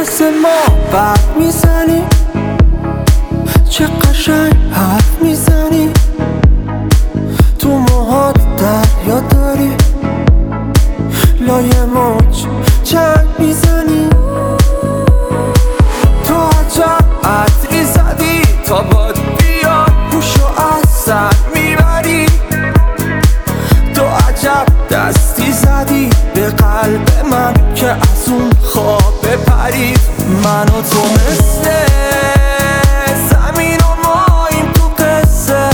مثل ما برق میزنی، چه قشنگ حرف میزنی، تو موهات دریا داری، لای موج چنگ میزنی، تو عجب عطری زدی تا باد بیاد گوشو از سر میبری، تو عجب دستی زدی به قلب من که از اون خواب بپرید. من و تو مثل زمین و ماییم تو قصه،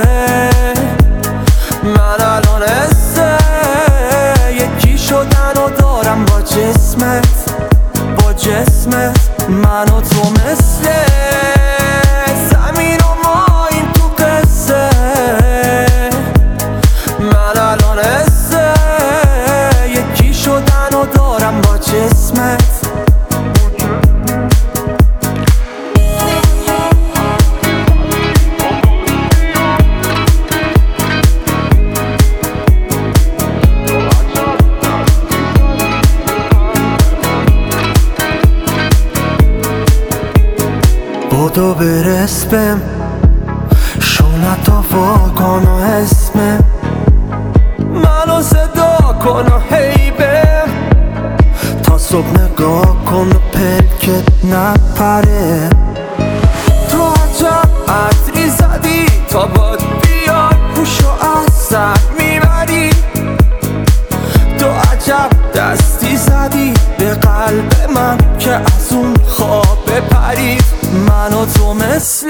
من الان حسه یکی شدن و دارم با جسمت، با جسمت. من و تو مثل زمین و ماییم تو قصه، من الان حسه یکی شدن و دارم با جسمت. بدو برس بهم، شونتو واکن و اسمم، منو صدا کن و حیبم، تا صبح نگاه کن و پلکت نپره. تو عجب عطری زدی تا باد بیاد گوشو از سر میبری، تو عجب دستی زدی به قلب من که از اون خواب بپرید. من و تو مثل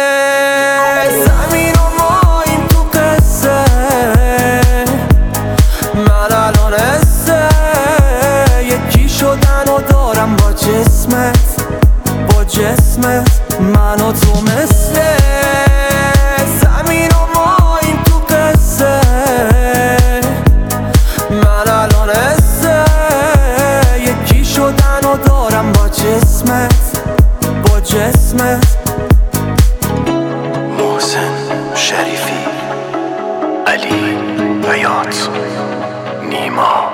زمین و ماییم تو قصه، من الان حسه یکی شدن و دارم با جسمت، با جسمت. من و تو مثل زمین و ماییم تو قصه، من الان حسه یکی شدن و دارم با جسمت، با جسمت. محسن شریفی، علی بیات، نیما.